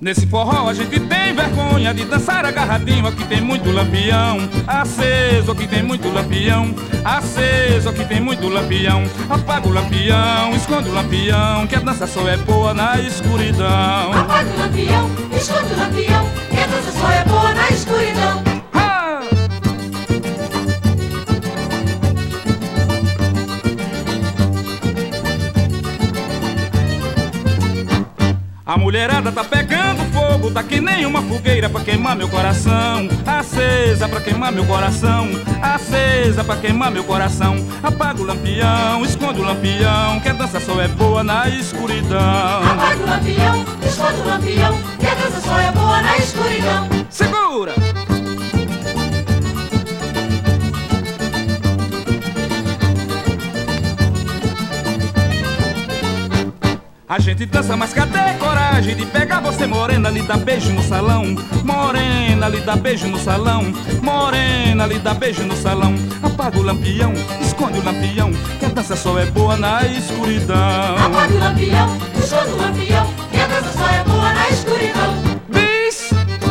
Nesse forró a gente tem vergonha de dançar agarradinho. Aqui tem muito lampião aceso, aqui tem muito lampião aceso, aqui tem muito lampião. Apaga o lampião, esconde o lampião, que a dança só é boa na escuridão. Apaga o lampião, esconde o lampião, que a dança só é boa na escuridão. A mulherada tá pegando fogo, tá que nem uma fogueira pra queimar meu coração. Acesa pra queimar meu coração, acesa pra queimar meu coração. Apaga o lampião, esconde o lampião, que a dança só é boa na escuridão. Apaga o lampião, esconde o lampião, que a dança só é boa na escuridão. Segura! A gente dança, mas cadê coragem de pegar você morena, lhe dar beijo no salão? Morena, lhe dar beijo no salão. Morena, lhe dar beijo no salão. Apaga o lampião, esconde o lampião, que a dança só é boa na escuridão. Apaga o lampião, esconde o lampião, que a dança só é boa na escuridão. Bis!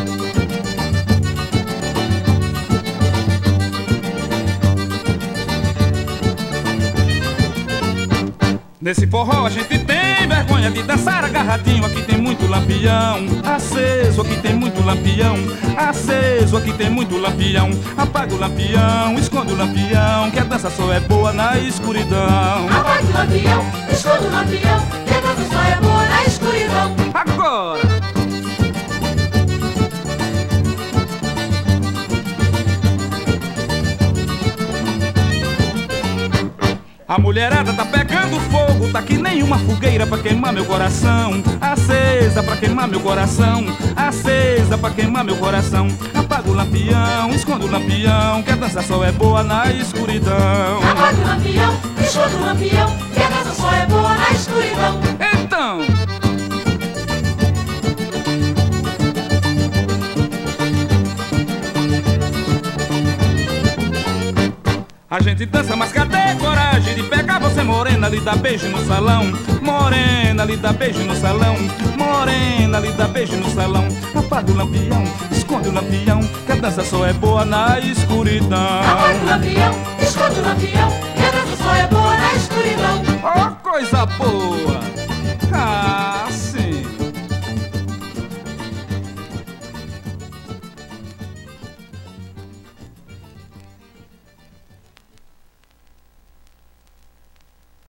Nesse forró a gente tem vergonha de dançar agarradinho. Aqui tem muito lampião aceso, aqui tem muito lampião aceso, aqui tem muito lampião. Apaga o lampião, esconde o lampião, que a dança só é boa na escuridão. Apaga o lampião, esconde o lampião, que a dança só é boa na escuridão. Agora! A mulherada tá pegando fogo, tá que nem uma fogueira pra queimar meu coração. Acesa pra queimar meu coração, acesa pra queimar meu coração. Apaga o lampião, esconde o lampião, que a dança só é boa na escuridão. Apaga o lampião, esconde o lampião, que a dança só é boa na escuridão. Então! A gente dança, mas cadê coragem de pegar você morena, lhe dar beijo no salão? Morena, lhe dar beijo no salão. Morena, lhe dar beijo no salão. Apaga o lampião, esconde o lampião, que a dança só é boa na escuridão. Apaga o lampião, esconde o lampião, que a dança só é boa na escuridão. Oh, coisa boa! Ah.